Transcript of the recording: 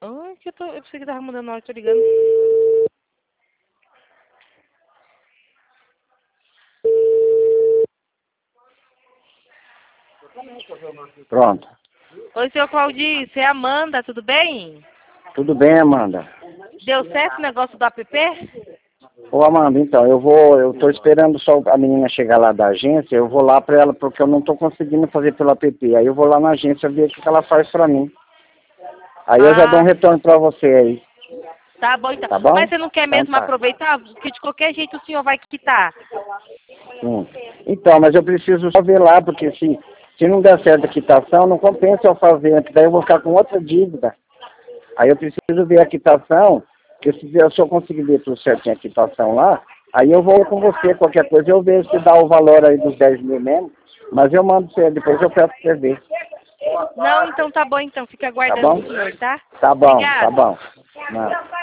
Ai, eu pensei que tava mandando áudio, tô ligando. Pronto. Oi, seu Claudio, você é Amanda, tudo bem? Tudo bem, Amanda? Deu certo o negócio do app? Ô, Amanda, então, eu tô esperando só a menina chegar lá da agência, eu vou lá pra ela, porque eu não tô conseguindo fazer pelo app. Aí eu vou lá na agência ver o que ela faz pra mim. Aí eu já dou um retorno pra você aí. Tá bom, então. Tá bom? Mas você não quer Então mesmo tá. aproveitar? Porque de qualquer jeito o senhor vai quitar. Então, mas eu preciso só ver lá, porque se não der certo a quitação, não compensa eu fazer, porque daí eu vou ficar com outra dívida. Aí eu preciso ver a quitação, porque se eu só conseguir ver tudo certinho a quitação lá, aí eu vou com você, qualquer coisa, eu vejo se dá o valor aí dos 10 mil mesmo, mas eu mando você, depois eu peço pra você ver. Não, então tá bom, então. Fica Tá aguardando bom? o senhor, tá? Tá bom, tá Obrigada. bom. Não.